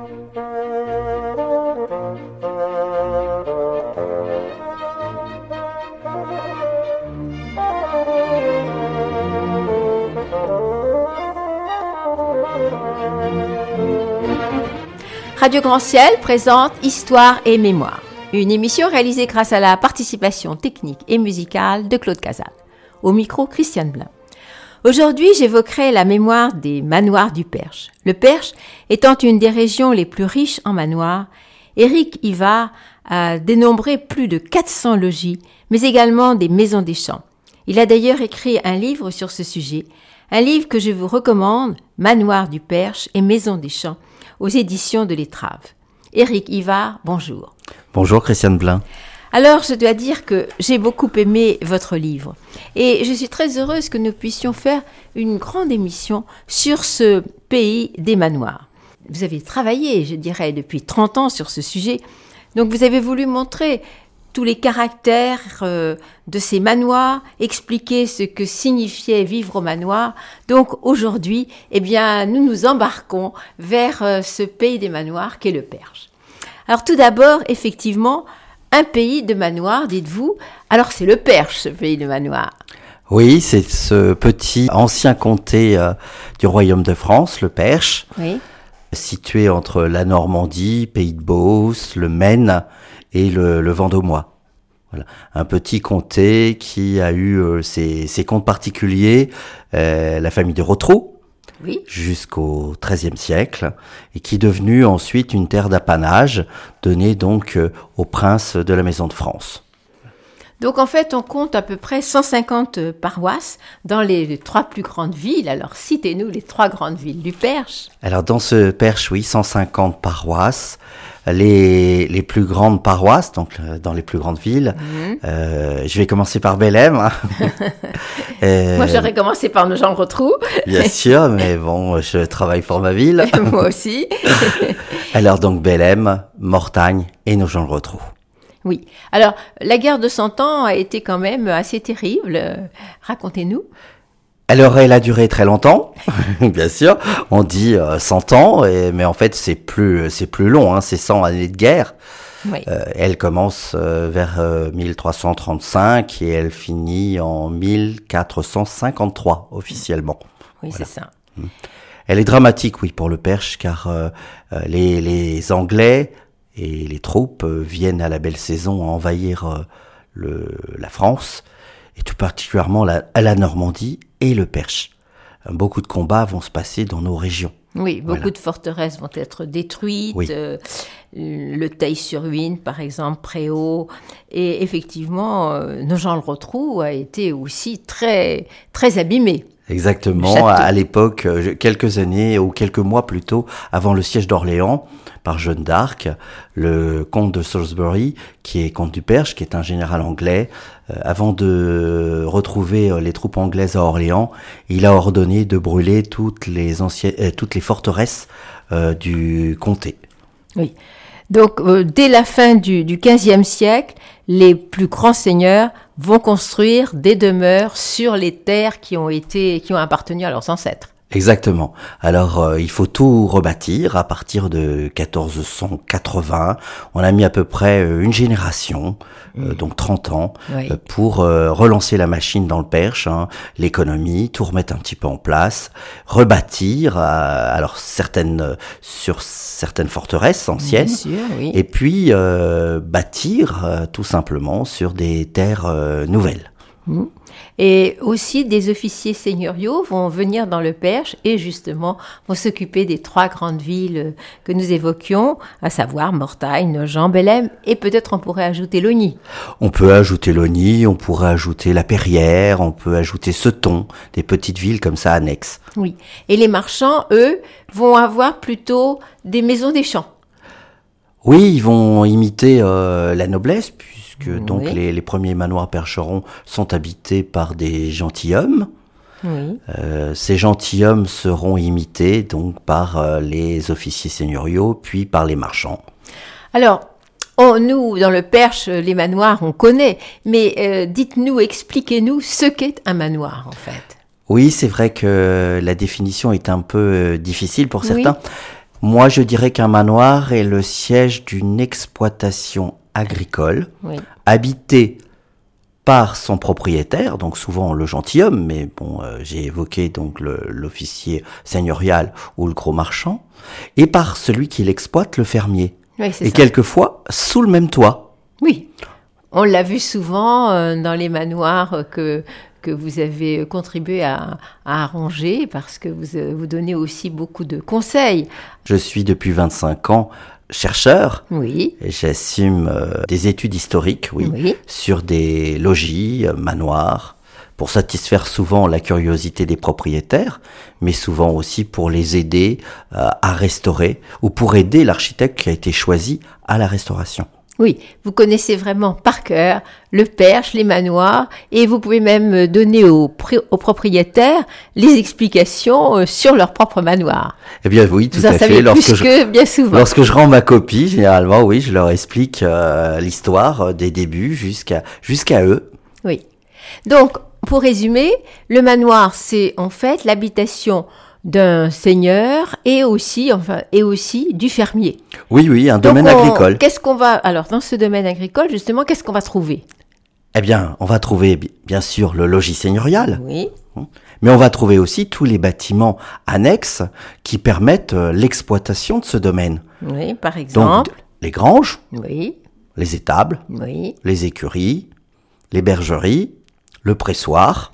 Radio Grand Ciel présente Histoire et Mémoire, une émission réalisée grâce à la participation technique et musicale de Claude Cazal. Au micro, Christiane Blin. Aujourd'hui, j'évoquerai la mémoire des manoirs du Perche. Le Perche étant une des régions les plus riches en manoirs, Éric Ivard a dénombré plus de 400 logis, mais également des maisons des champs. Il a d'ailleurs écrit un livre sur ce sujet, un livre que je vous recommande, Manoirs du Perche et Maisons des Champs, aux éditions de l'Étrave. Éric Ivard, bonjour. Bonjour Christiane Blin. Alors, je dois dire que j'ai beaucoup aimé votre livre et je suis très heureuse que nous puissions faire une grande émission sur ce pays des manoirs. Vous avez travaillé, je dirais, depuis 30 ans sur ce sujet, donc vous avez voulu montrer tous les caractères de ces manoirs, expliquer ce que signifiait vivre au manoir. Donc aujourd'hui, eh bien, nous nous embarquons vers ce pays des manoirs qu'est le Perche. Alors tout d'abord, effectivement, un pays de manoirs, dites-vous. Alors c'est le Perche, ce pays de manoirs. Oui, c'est ce petit ancien comté du royaume de France, le Perche, oui, situé entre la Normandie, Pays de Beauce, le Maine et le Vendômois. Voilà. Un petit comté qui a eu ses comtes particuliers, la famille de Rotrou, oui, jusqu'au XIIIe siècle, et qui est devenue ensuite une terre d'apanage, donnée donc aux princes de la Maison de France. Donc en fait, on compte à peu près 150 paroisses dans les 3 plus grandes villes. Alors citez-nous les 3 grandes villes du Perche. Alors dans ce Perche, oui, 150 paroisses. Les plus grandes paroisses, donc dans les plus grandes villes. Je vais commencer par Bellem. Moi, j'aurais commencé par Nogent-le-Rotrou. Bien sûr, mais bon, je travaille pour ma ville. Moi aussi. Alors donc Bellem, Mortagne et Nogent-le-Rotrou. Oui. Alors, la guerre de 100 ans a été quand même assez terrible. Racontez-nous. Alors, elle a duré très longtemps, bien sûr. On dit 100 ans, mais en fait, c'est plus long, hein, c'est 100 années de guerre. Oui. Elle commence vers 1335 et elle finit en 1453, officiellement. Oui, voilà. C'est ça. Elle est dramatique, oui, pour le Perche, car les Anglais et les troupes viennent à la belle saison envahir la France, et tout particulièrement la Normandie et le Perche. Beaucoup de combats vont se passer dans nos régions. Oui, beaucoup de forteresses vont être détruites. Oui. Le Theil-sur-Huisne, par exemple, Préaux. Et effectivement, Nogent-le-Rotrou a été aussi très, très abîmé. Exactement, à l'époque, quelques années ou quelques mois plus tôt, avant le siège d'Orléans, par Jeanne d'Arc, le comte de Salisbury, qui est comte du Perche, qui est un général anglais, avant de retrouver les troupes anglaises à Orléans, il a ordonné de brûler toutes les forteresses du comté. Oui. Donc, dès la fin du XVe siècle, les plus grands seigneurs vont construire des demeures sur les terres qui ont appartenu à leurs ancêtres. Exactement. Alors, il faut tout rebâtir à partir de 1480. On a mis à peu près une génération, donc 30 ans, oui, pour relancer la machine dans le Perche, hein, l'économie, tout remettre un petit peu en place, rebâtir, alors sur certaines forteresses anciennes, bien sûr, oui, et puis bâtir tout simplement sur des terres nouvelles. Et aussi, des officiers seigneuriaux vont venir dans le Perche et justement vont s'occuper des 3 grandes villes que nous évoquions, à savoir Mortagne, Nogent, Bellem, et peut-être on pourrait ajouter Logny. On peut ajouter Logny, on pourrait ajouter La Perrière, on peut ajouter Seton, des petites villes comme ça annexes. Oui, et les marchands, eux, vont avoir plutôt des maisons des champs. Oui, ils vont imiter la noblesse, puisque donc oui, les premiers manoirs percherons sont habités par des gentilshommes. Oui. Ces gentilshommes seront imités donc par les officiers seigneuriaux, puis par les marchands. Alors, nous, dans le Perche, les manoirs, on connaît, mais dites-nous, expliquez-nous ce qu'est un manoir, en fait. Oui, c'est vrai que la définition est un peu difficile pour certains. Oui. Moi, je dirais qu'un manoir est le siège d'une exploitation agricole, habitée par son propriétaire, donc souvent le gentilhomme, mais bon, j'ai évoqué donc l'officier seigneurial ou le gros marchand, et par celui qui l'exploite, le fermier. Oui, c'est et ça. Quelquefois sous le même toit. Oui, on l'a vu souvent dans les manoirs que vous avez contribué à arranger, parce que vous donnez aussi beaucoup de conseils. Je suis depuis 25 ans chercheur, oui. Et j'assume des études historiques, sur des logis, manoirs, pour satisfaire souvent la curiosité des propriétaires, mais souvent aussi pour les aider à restaurer, ou pour aider l'architecte qui a été choisi à la restauration. Oui, vous connaissez vraiment par cœur le Perche, les manoirs, et vous pouvez même donner aux propriétaires les explications sur leur propre manoir. Eh bien oui, tout vous à en savez fait. Plus que bien souvent. Lorsque je rends ma copie, généralement, oui, je leur explique l'histoire des débuts jusqu'à eux. Oui. Donc, pour résumer, le manoir, c'est en fait l'habitation d'un seigneur et aussi du fermier. Oui, un domaine agricole. Alors, dans ce domaine agricole, justement, qu'est-ce qu'on va trouver? Eh bien, on va trouver, bien sûr, le logis seigneurial. Oui. Mais on va trouver aussi tous les bâtiments annexes qui permettent l'exploitation de ce domaine. Oui, par exemple. Donc, les granges. Oui. Les étables. Oui. Les écuries. Les bergeries. Le pressoir.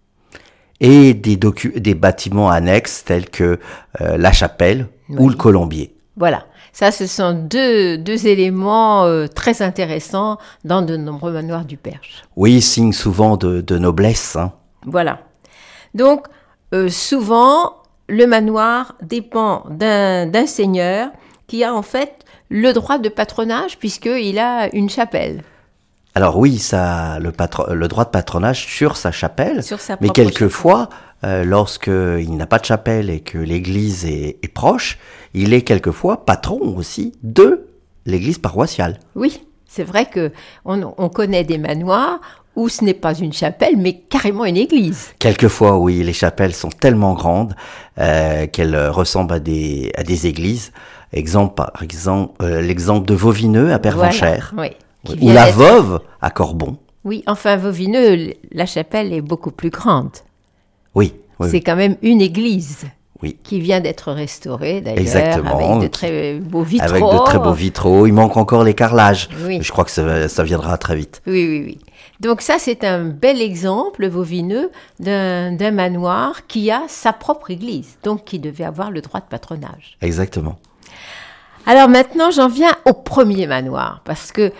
Et des bâtiments annexes tels que la chapelle ou le colombier. Voilà, ça ce sont deux éléments très intéressants dans de nombreux manoirs du Perche. Oui, signe souvent de noblesse. Voilà, donc souvent le manoir dépend d'un seigneur qui a en fait le droit de patronage puisqu'il a une chapelle. Alors oui, le droit de patronage sur sa chapelle, mais propre quelquefois, lorsqu'il n'a pas de chapelle et que l'église est proche, il est quelquefois patron aussi de l'église paroissiale. Oui, c'est vrai qu'on connaît des manoirs où ce n'est pas une chapelle, mais carrément une église. Quelquefois, oui, les chapelles sont tellement grandes qu'elles ressemblent à des églises. Par exemple, l'exemple de Vauvineux à Pervenchères. Voilà, oui. Ou la Veuve à Corbon. Oui, enfin, Vauvineux, la chapelle est beaucoup plus grande. Oui. C'est quand même une église qui vient d'être restaurée, d'ailleurs. Exactement. Avec de très beaux vitraux. Avec de très beaux vitraux. Il manque encore les carrelages. Oui. Je crois que ça viendra très vite. Oui. Donc ça, c'est un bel exemple, Vauvineux, d'un manoir qui a sa propre église, donc qui devait avoir le droit de patronage. Exactement. Alors maintenant, j'en viens au premier manoir, parce que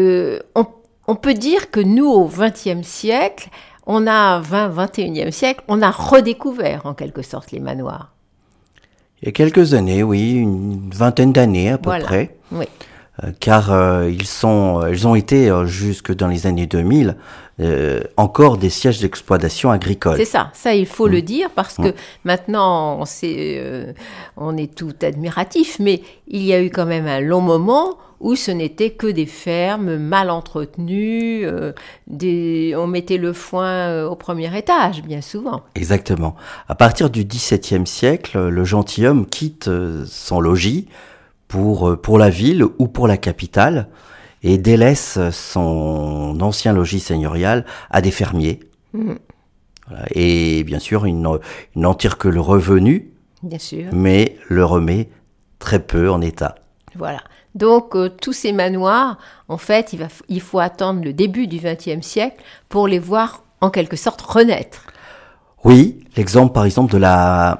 on peut dire que nous, au XXe siècle, 21e siècle, on a redécouvert en quelque sorte les manoirs. Il y a quelques années, oui, une vingtaine d'années à peu près. Oui. Car ils ont été, jusque dans les années 2000, encore des sièges d'exploitation agricole. C'est ça il faut le dire, parce que maintenant on est tout admiratif, mais il y a eu quand même un long moment où ce n'était que des fermes mal entretenues, on mettait le foin au premier étage, bien souvent. Exactement. À partir du XVIIe siècle, le gentilhomme quitte son logis pour la ville ou pour la capitale et délaisse son ancien logis seigneurial à des fermiers. Voilà. Et bien sûr, il n'en tire que le revenu, bien sûr, mais le remet très peu en état. Voilà. Donc, tous ces manoirs, en fait, il faut attendre le début du XXe siècle pour les voir, en quelque sorte, renaître. Oui, l'exemple, par exemple, de la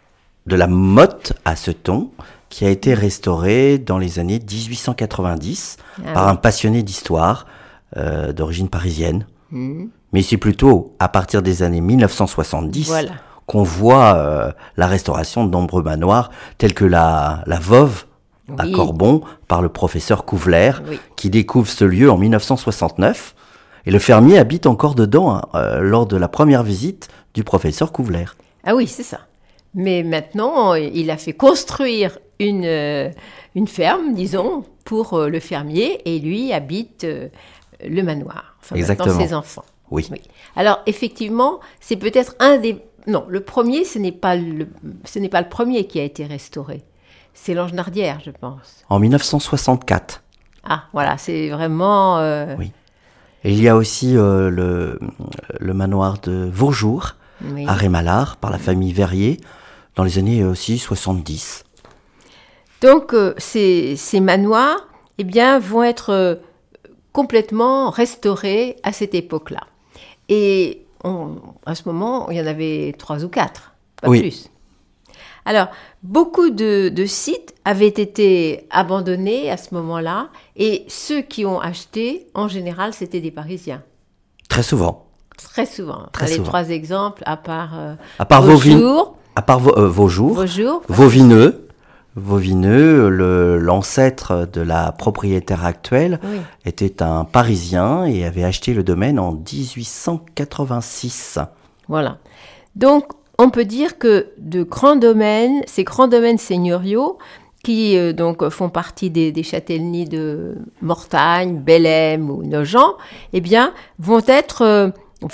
motte à Seton, qui a été restaurée dans les années 1890 par un passionné d'histoire d'origine parisienne. Mais c'est plutôt à partir des années 1970 qu'on voit la restauration de nombreux manoirs, tels que la Veuve à Corbon, par le professeur Couvler, qui découvre ce lieu en 1969. Et le fermier habite encore dedans lors de la première visite du professeur Couvler. Ah oui, c'est ça. Mais maintenant, il a fait construire une ferme, disons, pour le fermier, et lui habite le manoir. Enfin, exactement. Maintenant, ses enfants. Oui. Alors, effectivement, c'est peut-être le premier, ce n'est pas le premier qui a été restauré. c'est Lange-Nardière, je pense. En 1964. Ah, voilà, c'est vraiment... Oui. Et il y a aussi le manoir de Vaujour, Oui. à Rémalard, par la famille Verrier, dans les années aussi 70. Donc, ces manoirs, eh bien, vont être complètement restaurés à cette époque-là. Et à ce moment, il y en avait 3 ou 4, pas Oui. plus. Alors, beaucoup de sites avaient été abandonnés à ce moment-là, et ceux qui ont acheté, en général, c'était des Parisiens. Très souvent. Très souvent. Très Les souvent. 3 exemples, à part Vaujour, Vaujour, Vauvineux, l'ancêtre de la propriétaire actuelle, oui. était un Parisien et avait acheté le domaine en 1886. Voilà. Donc, on peut dire que de grands domaines, ces grands domaines seigneuriaux, qui donc font partie des châtellenies de Mortagne, Bellême ou Nogent, eh bien, vont être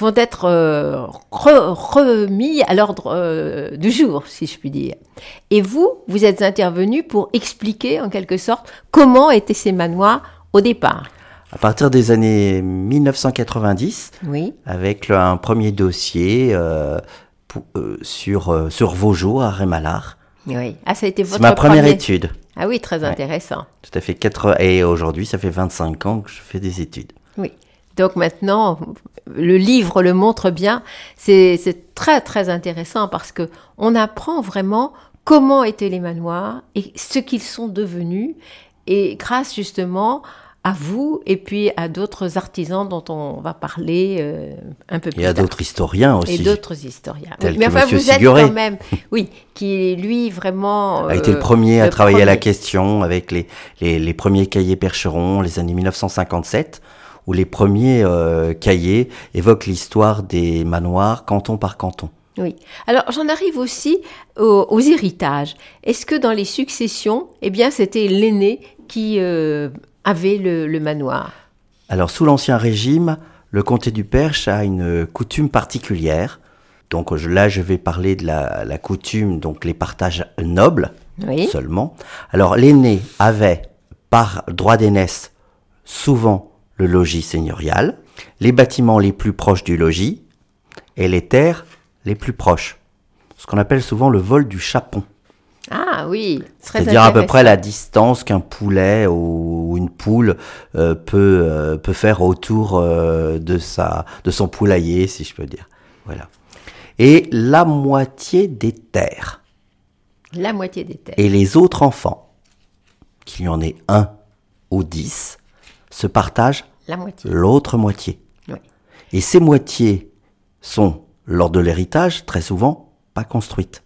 remis à l'ordre du jour, si je puis dire. Et vous êtes intervenu pour expliquer, en quelque sorte, comment étaient ces manoirs au départ. À partir des années 1990, Oui. avec un premier dossier sur Vaujour, à Rémalard. Oui. Ah, ça a été votre C'est ma première étude. Ah oui, très intéressant. Tout à fait. Et aujourd'hui, ça fait 25 ans que je fais des études. Oui. Donc maintenant, le livre le montre bien. C'est très, très intéressant parce que on apprend vraiment comment étaient les manoirs et ce qu'ils sont devenus. Et grâce justement à vous et puis à d'autres artisans dont on va parler un peu plus tard. Et à d'autres historiens aussi. Et d'autres historiens. Tels Oui, mais que enfin, Monsieur vous êtes Siguré. quand même, oui, qui lui vraiment A été le premier à le travailler à la premier. question avec les premiers cahiers Percheron, les années 1957, où les premiers cahiers évoquent l'histoire des manoirs canton par canton. Oui. Alors, j'en arrive aussi aux héritages. Est-ce que dans les successions, eh bien, c'était l'aîné qui avait le manoir? Alors, sous l'Ancien Régime, le comté du Perche a une coutume particulière. Donc là, je vais parler de la coutume, donc les partages nobles Oui. seulement. Alors, l'aîné avait, par droit d'aînesse, souvent le logis seigneurial, les bâtiments les plus proches du logis et les terres les plus proches. Ce qu'on appelle souvent le vol du chapon. Ah oui, très C'est-à-dire à peu intéressant. près la distance qu'un poulet ou une poule peut faire autour de son poulailler, si je peux dire. Voilà. Et la moitié des terres. La moitié des terres. Et les autres enfants, qu'il y en ait 1 ou 10, se partagent La moitié. l'autre moitié. Oui. Et ces moitiés sont, lors de l'héritage, très souvent pas construites.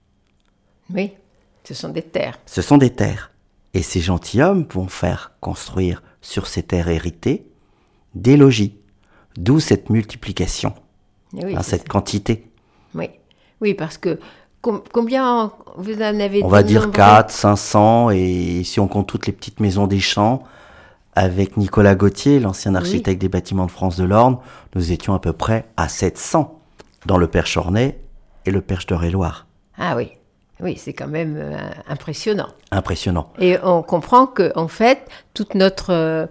Oui, ce sont des terres. Ce sont des terres. Et ces gentilshommes vont faire construire sur ces terres héritées des logis. D'où cette multiplication, Et oui, c'est cette ça. quantité. Oui. Oui, parce que combien vous en avez On va dire dénombré? 4, 500, et si on compte toutes les petites maisons des champs, avec Nicolas Gauthier, l'ancien architecte des bâtiments de France de l'Orne, nous étions à peu près à 700 dans le Perche ornais et le Perche d'Eure-et-Loire. Ah oui. Oui, c'est quand même impressionnant. Impressionnant. Et on comprend que, en fait, tout notre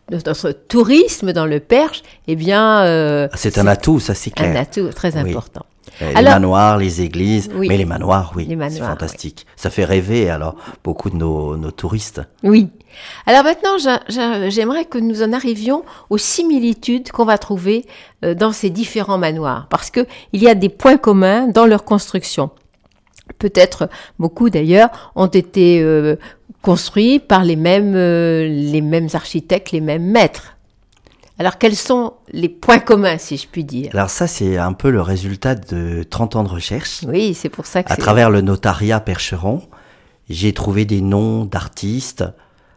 tourisme dans le Perche, eh bien, C'est un atout, ça c'est clair. un atout très Oui. important. Les Alors- manoirs, les églises, Oui. mais les manoirs, oui, Les manoirs, c'est fantastique. Ça fait rêver alors beaucoup de nos touristes. Oui. Alors maintenant, j'aimerais que nous en arrivions aux similitudes qu'on va trouver dans ces différents manoirs, parce que il y a des points communs dans leur construction. Peut-être beaucoup d'ailleurs ont été construits par les mêmes architectes, les mêmes maîtres. Alors quels sont les points communs, si je puis dire? Alors ça, c'est un peu le résultat de 30 ans de recherche. Oui, c'est pour ça que À travers le notariat Percheron, j'ai trouvé des noms d'artistes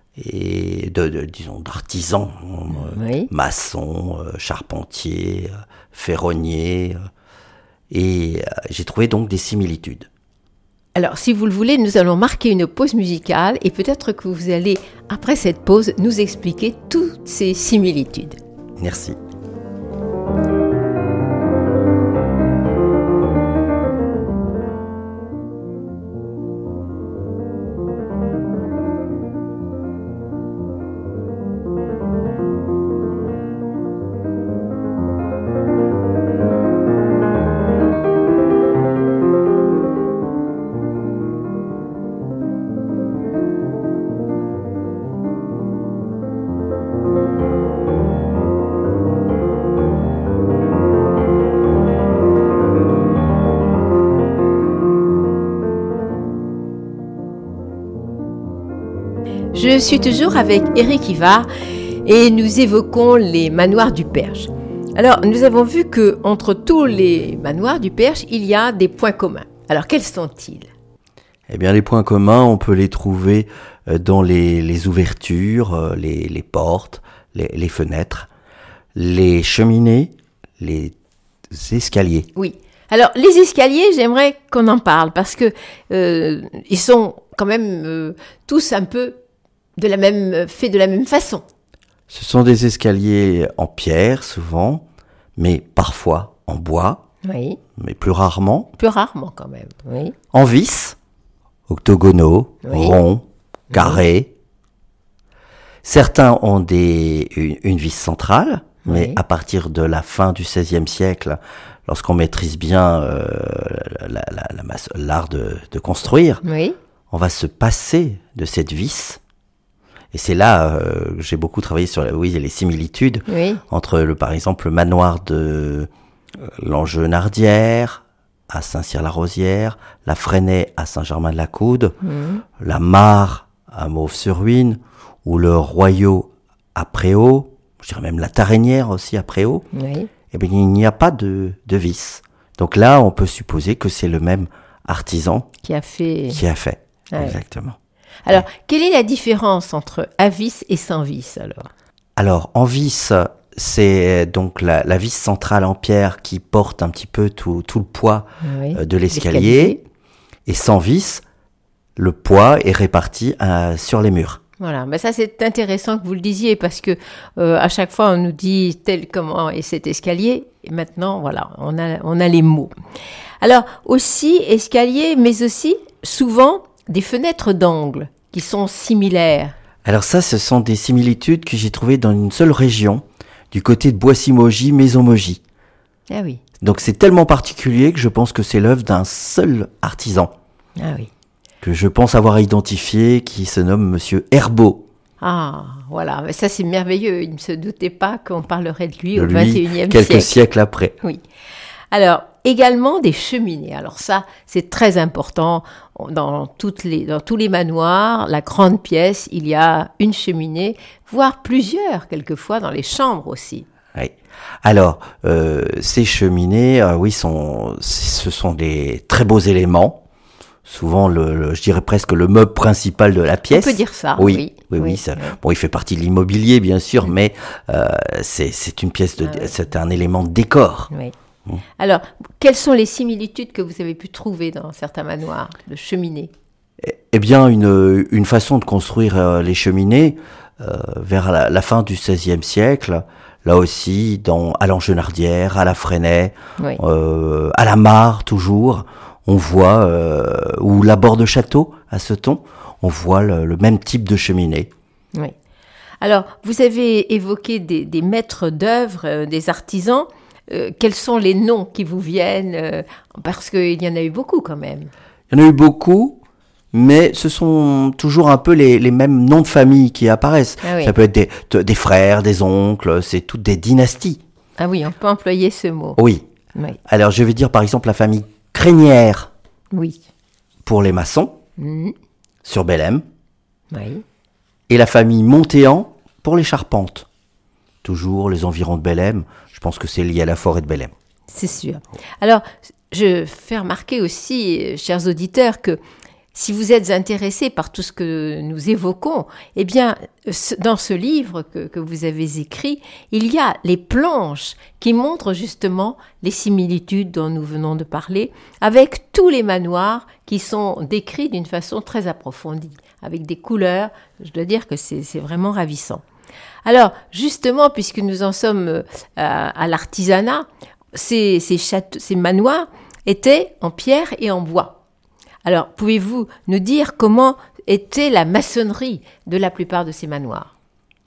et disons d'artisans, Oui. maçons, charpentiers, ferronniers, et j'ai trouvé donc des similitudes. Alors, si vous le voulez, nous allons marquer une pause musicale et peut-être que vous allez, après cette pause, nous expliquer toutes ces similitudes. Merci. Je suis toujours avec Éric Ivard et nous évoquons les manoirs du Perche. Alors, nous avons vu que entre tous les manoirs du Perche, il y a des points communs. Alors, quels sont-ils ? Eh bien, les points communs, on peut les trouver dans les ouvertures, les portes, les fenêtres, les cheminées, les escaliers. Oui. Alors, les escaliers, j'aimerais qu'on en parle parce que ils sont quand même tous un peu faits de la même façon. Ce sont des escaliers en pierre, souvent, mais parfois en bois, Oui. mais plus rarement. Plus rarement quand même, oui. En vis, octogonaux, Oui. ronds, carrés. Certains ont une vis centrale, mais Oui. à partir de la fin du XVIe siècle, lorsqu'on maîtrise bien l'art de construire, Oui. on va se passer de cette vis. Et c'est là que j'ai beaucoup travaillé sur les similitudes Oui. entre, par exemple, le manoir de Langenardière à Saint-Cyr-la-Rosière, la Fresnay à Saint-Germain-de-la-Coude, la Mare à Mauves-sur-Huine, ou le Royau à Préaux, je dirais même la Tarénière aussi à Préaux. Oui. Eh bien, il n'y a pas de vis. Donc là, on peut supposer que c'est le même artisan Qui a fait... qui a fait. Ah ouais. Exactement. Alors, quelle est la différence entre à vis et sans vis alors ? Alors, en vis, c'est donc la vis centrale en pierre qui porte un petit peu tout le poids Oui. de l'escalier. Et sans vis, le poids est réparti sur les murs. Voilà, ben ça c'est intéressant que vous le disiez parce que à chaque fois on nous dit tel comment est cet escalier et maintenant voilà, on a les mots. Alors aussi escalier mais aussi souvent des fenêtres d'angle qui sont similaires. Alors ça, ce sont des similitudes que j'ai trouvées dans une seule région, du côté de Boissy-Maugis, Maison-Maugis. Ah oui. Donc c'est tellement particulier que je pense que c'est l'œuvre d'un seul artisan, Ah oui. que je pense avoir identifié, qui se nomme Monsieur Herbeau. Ah, voilà, mais ça c'est merveilleux, il ne se doutait pas qu'on parlerait de lui De au lui, XXIe siècle. quelques siècles après. Oui. Alors, également des cheminées. Alors ça, c'est très important. Dans tous les manoirs, la grande pièce, il y a une cheminée, voire plusieurs, quelquefois, dans les chambres aussi. Oui. Alors, ces cheminées, oui, ce sont des très beaux éléments. Souvent, je dirais presque le meuble principal de la pièce. On peut dire ça, oui. oui. Ça, bon, il fait partie de l'immobilier, bien sûr, mais c'est une pièce c'est un élément de décor. Oui. Alors, quelles sont les similitudes que vous avez pu trouver dans certains manoirs de cheminées ? Eh bien, une façon de construire les cheminées vers la fin du XVIe siècle, là aussi, à Langenardière, à la Fresnay, Oui. à la Mare toujours, on voit, ou la Borde-Château, à Seton, on voit le même type de cheminée. Oui. Alors, vous avez évoqué des maîtres d'œuvre, des artisans. Quels sont les noms qui vous viennent parce qu'il y en a eu beaucoup quand même. Il y en a eu beaucoup, mais ce sont toujours un peu les mêmes noms de famille qui apparaissent. Ah oui. Ça peut être des frères, des oncles, c'est toutes des dynasties. Ah oui, on peut employer ce mot. Oui. Oui. Alors je vais dire par exemple la famille Crénière Oui. pour les maçons, Mmh. sur Bellem, Oui. et la famille Montéan pour les charpentes. Toujours les environs de Bellem, je pense que c'est lié à la forêt de Bellem. C'est sûr. Alors, je fais remarquer aussi, chers auditeurs, que si vous êtes intéressés par tout ce que nous évoquons, eh bien, dans ce livre que vous avez écrit, il y a les planches qui montrent justement les similitudes dont nous venons de parler, avec tous les manoirs qui sont décrits d'une façon très approfondie, avec des couleurs. Je dois dire que c'est vraiment ravissant. Alors, justement, puisque nous en sommes à l'artisanat, ces manoirs étaient en pierre et en bois. Alors, pouvez-vous nous dire comment était la maçonnerie de la plupart de ces manoirs ?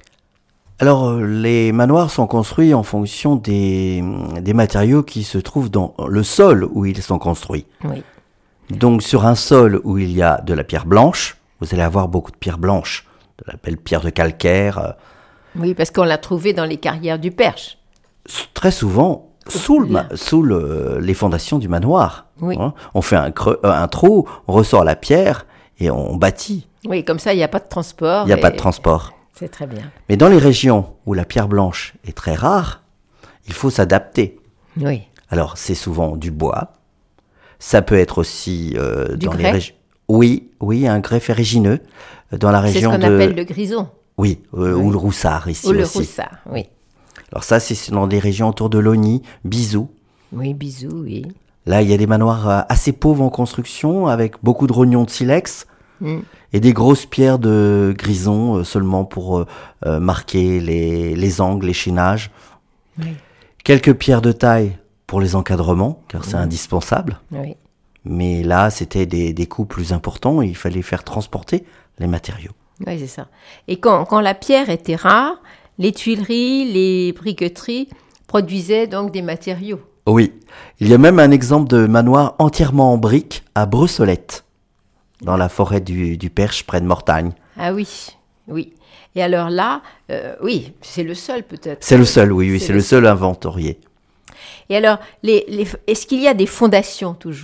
Alors, les manoirs sont construits en fonction des matériaux qui se trouvent dans le sol où ils sont construits. Oui. Donc, sur un sol où il y a de la pierre blanche, vous allez avoir beaucoup de pierre blanche, de la belle pierre de calcaire. Oui, parce qu'on l'a trouvé dans les carrières du Perche. Très souvent, sous les fondations du manoir. Oui. Hein. On fait un trou, on ressort la pierre, et on bâtit. Oui, comme ça, il n'y a pas de transport. Il n'y a pas de transport. C'est très bien. Mais dans les régions où la pierre blanche est très rare, il faut s'adapter. Oui. Alors, c'est souvent du bois. Ça peut être aussi du dans grès. les régions. Oui, un grès ferrugineux dans la région de... C'est ce qu'on appelle le grison. Oui, ou le roussard ici ou le aussi. roussard, oui. Alors ça, c'est dans des régions autour de Logny, Bizou. Oui, Bizou, oui. Là, il y a des manoirs assez pauvres en construction, avec beaucoup de rognons de silex et des grosses pierres de grison seulement pour marquer les angles, les chaînages. Oui. Quelques pierres de taille pour les encadrements, car c'est indispensable. Oui. Mais là, c'était des coûts plus importants et il fallait faire transporter les matériaux. Oui, c'est ça. Et quand la pierre était rare, les tuileries, les briqueteries produisaient donc des matériaux. Oui. Il y a même un exemple de manoir entièrement en briques à Brossolette, dans la forêt du Perche, près de Mortagne. Ah oui, oui. Et alors là, oui, c'est le seul peut-être. C'est le seul, oui, c'est le seul inventorié. Et alors, est-ce qu'il y a des fondations toujours ?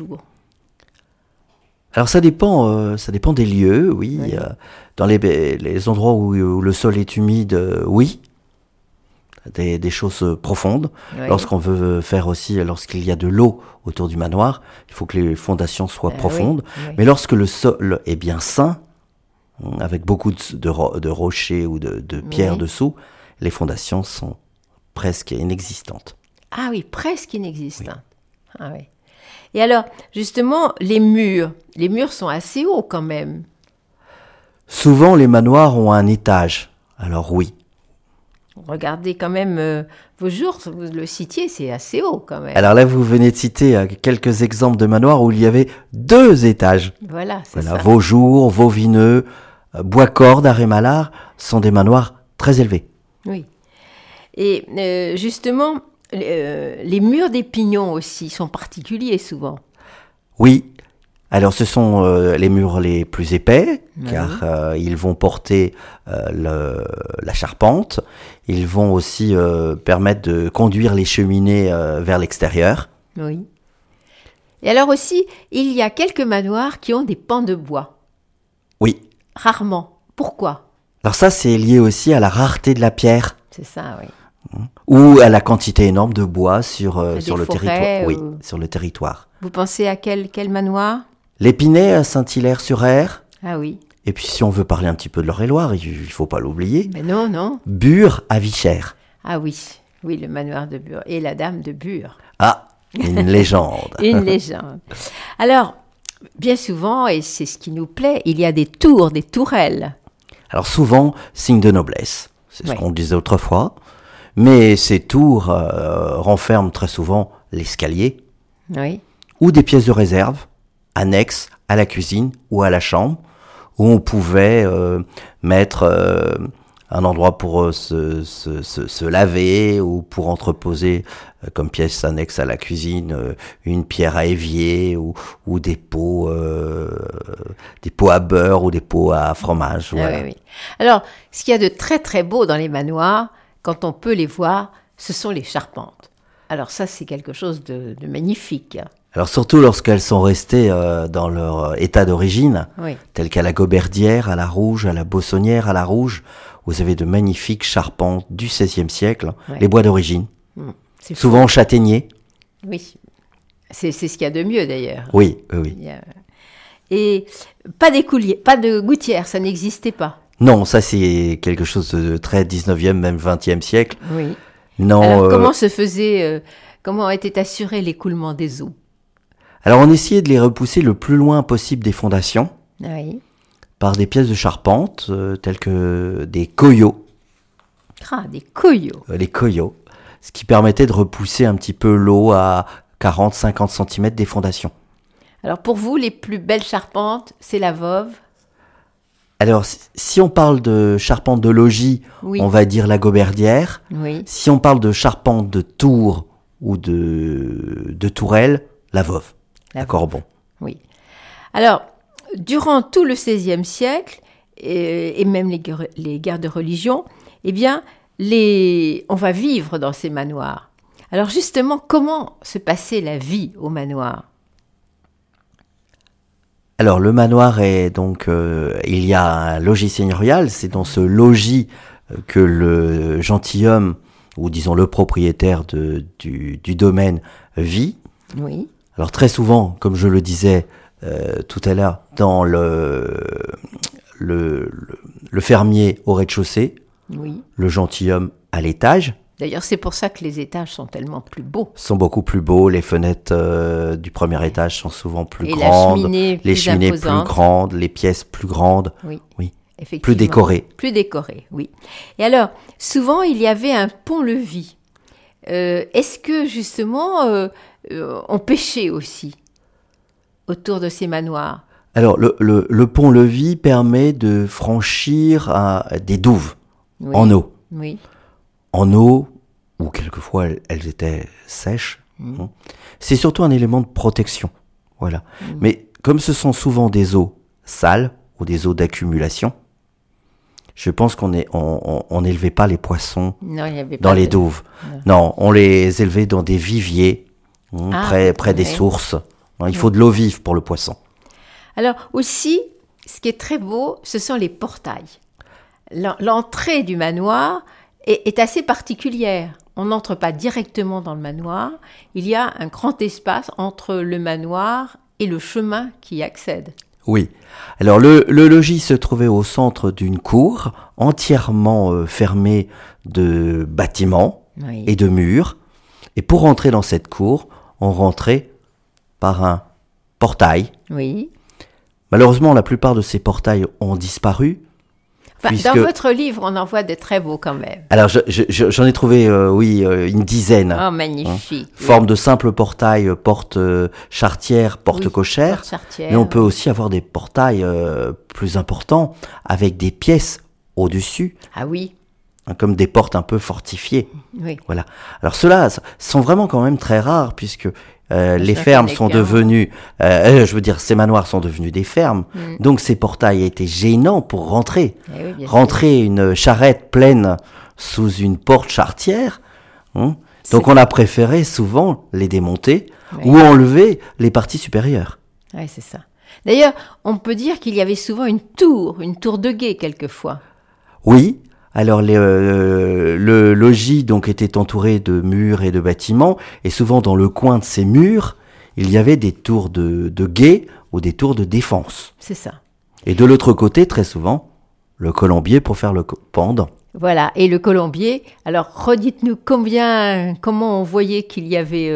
Alors ça dépend des lieux, oui. Oui. Dans les endroits où le sol est humide, oui. Des choses profondes. Oui. Lorsqu'on veut faire aussi, lorsqu'il y a de l'eau autour du manoir, il faut que les fondations soient profondes. Oui. Mais lorsque le sol est bien sain, avec beaucoup de rochers ou de pierres dessous, les fondations sont presque inexistantes. Ah oui, presque inexistantes. Oui. Ah oui. Et alors, justement, les murs sont assez hauts quand même. Souvent, les manoirs ont un étage. Alors oui. Regardez quand même vos jours, vous le citiez, c'est assez haut quand même. Alors là, vous venez de citer quelques exemples de manoirs où il y avait 2 étages. Voilà, c'est ça. Vaujours, Vauvineux, Boiscorde, Arrêt-Malard sont des manoirs très élevés. Oui. Et justement, les murs des pignons aussi sont particuliers souvent. Oui. Alors ce sont les murs les plus épais, car ils vont porter la charpente. Ils vont aussi permettre de conduire les cheminées vers l'extérieur. Oui. Et alors aussi, il y a quelques manoirs qui ont des pans de bois. Oui. Rarement. Pourquoi ? Alors ça, c'est lié aussi à la rareté de la pierre. C'est ça, oui. Ou à la quantité énorme de bois sur le territoire. Oui, sur le territoire. Vous pensez à quel manoir ? L'Épinay à Saint-Hilaire-sur-Aire. Ah oui. Et puis si on veut parler un petit peu de l'Eure-et-Loir, il ne faut pas l'oublier. Mais non. Bure à Vichères. Ah oui, le manoir de Bure. Et la dame de Bure. Ah, une légende. Une légende. Alors, bien souvent, et c'est ce qui nous plaît, il y a des tours, des tourelles. Alors souvent, signe de noblesse. C'est ce qu'on disait autrefois. Mais ces tours renferment très souvent l'escalier. Oui. Ou des pièces de réserve annexes à la cuisine ou à la chambre, où on pouvait mettre un endroit pour se laver ou pour entreposer comme pièce annexe à la cuisine une pierre à évier ou des pots à beurre ou des pots à fromage. Voilà. Oui. Alors, ce qu'il y a de très très beau dans les manoirs, quand on peut les voir, ce sont les charpentes. Alors ça, c'est quelque chose de magnifique. Alors surtout lorsqu'elles sont restées dans leur état d'origine, telles qu'à la Goberdière, à la Rouge, à la Bossonnière, à la Rouge, vous avez de magnifiques charpentes du XVIe siècle, les bois d'origine, souvent en châtaignier. Oui, c'est ce qu'il y a de mieux d'ailleurs. Oui. Et pas d'écouliers, pas de gouttières, ça n'existait pas. Non, ça c'est quelque chose de très 19e, même 20e siècle. Oui. Non. Alors comment se faisait, comment était assuré l'écoulement des eaux ? Alors on essayait de les repousser le plus loin possible des fondations par des pièces de charpente telles que des coyots. Ah, des coyots. Les coyots, ce qui permettait de repousser un petit peu l'eau à 40-50 cm des fondations. Alors pour vous, les plus belles charpentes, c'est la Voves ? Alors si on parle de charpente de logis, on va dire la Goberdière. Oui. Si on parle de charpente de tour ou de tourelle, la Vove. D'accord, bon. Oui. Alors, durant tout le XVIe siècle, et même les guerres de religion, eh bien, on va vivre dans ces manoirs. Alors justement, comment se passait la vie au manoir ? Alors le manoir est donc, il y a un logis seigneurial, c'est dans ce logis que le gentilhomme, ou disons le propriétaire du domaine, vit. Oui. Alors très souvent, comme je le disais tout à l'heure, dans le fermier au rez-de-chaussée, Oui. le gentilhomme à l'étage. D'ailleurs, c'est pour ça que les étages sont tellement plus beaux. Sont beaucoup plus beaux, les fenêtres du premier étage sont souvent plus Et grandes, les cheminées plus grandes, les pièces plus grandes, oui, effectivement. Plus décorées. Plus décorées, oui. Et alors, souvent, il y avait un pont-levis. Est-ce que, justement, on pêchait aussi autour de ces manoirs? Alors, le pont-levis permet de franchir des douves en eau. Oui. En eau, ou quelquefois elles étaient sèches. C'est surtout un élément de protection. Voilà. Mais comme ce sont souvent des eaux sales ou des eaux d'accumulation, je pense qu'on n'élevait pas les poissons dans les douves. Non, on les élevait dans des viviers, près des sources. Il faut de l'eau vive pour le poisson. Alors aussi, ce qui est très beau, ce sont les portails. L'entrée du manoir est assez particulière. On n'entre pas directement dans le manoir. Il y a un grand espace entre le manoir et le chemin qui y accède. Oui. Alors le logis se trouvait au centre d'une cour entièrement fermée de bâtiments et de murs. Et pour rentrer dans cette cour, on rentrait par un portail. Oui. Malheureusement, la plupart de ces portails ont disparu. Enfin, dans votre livre, on en voit de très beaux quand même. Alors, j'en ai trouvé, une dizaine. Oh, magnifique. Forme de simple portail, porte charretière, porte cochère. Mais on peut aussi avoir des portails plus importants avec des pièces au-dessus. Ah oui. Comme des portes un peu fortifiées. Oui. Voilà. Alors, ceux-là sont vraiment quand même très rares puisque les fermes sont devenues, ces manoirs sont devenus des fermes. Donc ces portails étaient gênants pour rentrer. Rentrer une charrette pleine sous une porte charretière. Donc on a préféré souvent les démonter ou enlever les parties supérieures. Oui, c'est ça. D'ailleurs, on peut dire qu'il y avait souvent une tour de guet quelquefois. Oui. Alors le logis donc était entouré de murs et de bâtiments, et souvent dans le coin de ces murs, il y avait des tours de guet ou des tours de défense. C'est ça. Et de l'autre côté, très souvent, le colombier pour faire le pendant. Voilà, et le colombier, alors redites-nous comment on voyait qu'il y avait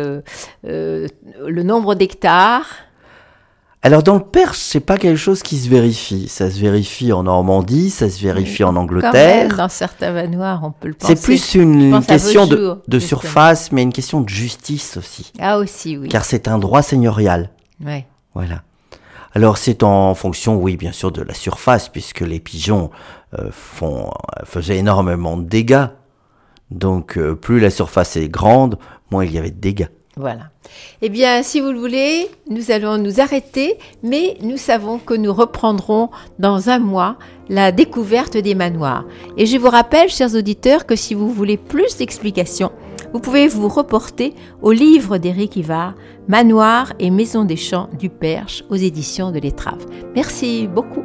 le nombre d'hectares. Alors dans le Perche, c'est pas quelque chose qui se vérifie. Ça se vérifie en Normandie, ça se vérifie en Angleterre. Quand même, dans certains manoirs, on peut le penser. C'est plus une question de surface, mais une question de justice aussi. Ah aussi, oui. Car c'est un droit seigneurial. Ouais. Voilà. Alors c'est en fonction, oui, bien sûr, de la surface, puisque les pigeons faisaient énormément de dégâts. Donc plus la surface est grande, moins il y avait de dégâts. Voilà. Eh bien, si vous le voulez, nous allons nous arrêter, mais nous savons que nous reprendrons dans un mois la découverte des manoirs. Et je vous rappelle, chers auditeurs, que si vous voulez plus d'explications, vous pouvez vous reporter au livre d'Éric Ivard, Manoirs et Maisons des Champs du Perche, aux éditions de l'Étrave. Merci beaucoup.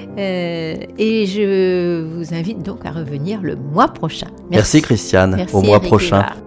Et je vous invite donc à revenir le mois prochain. Merci Christiane, au mois prochain. Ivard.